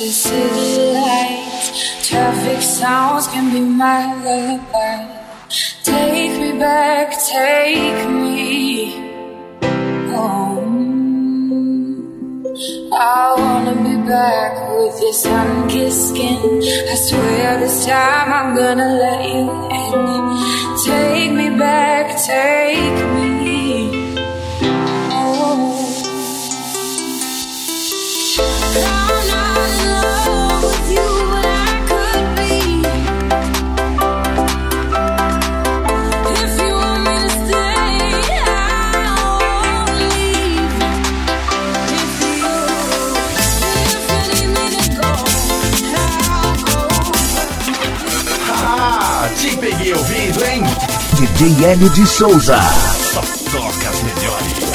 the city lights. Traffic sounds can be my lullaby. Take me back, take me home. I wanna be back with your sun-kissed skin. I swear this time I'm gonna let you in. Take me back, take me home. I'm not in love with you, but I could be. If you want me to stay, I won't leave. If you need me to go, I'll go. Ah, te peguei ouvindo, hein? DJ Hélio de Souza. Só toca as melhores.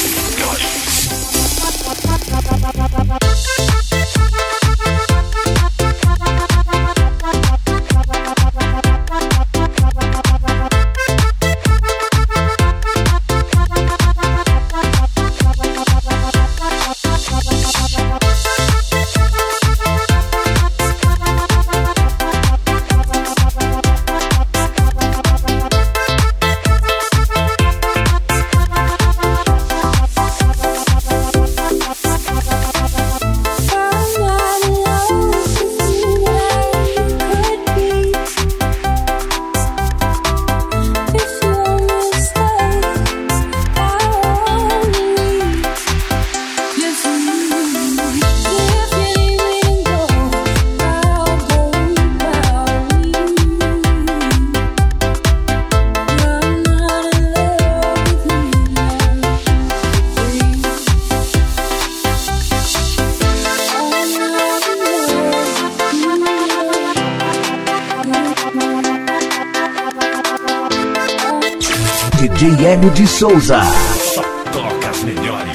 DJ Hélio de Souza. Só toca as melhores.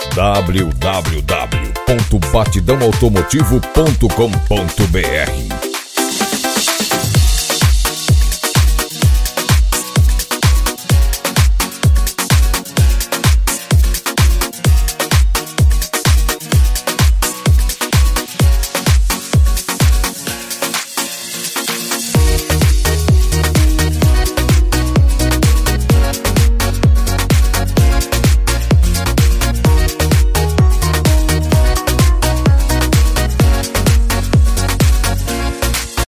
www.batidãoautomotivo.com.br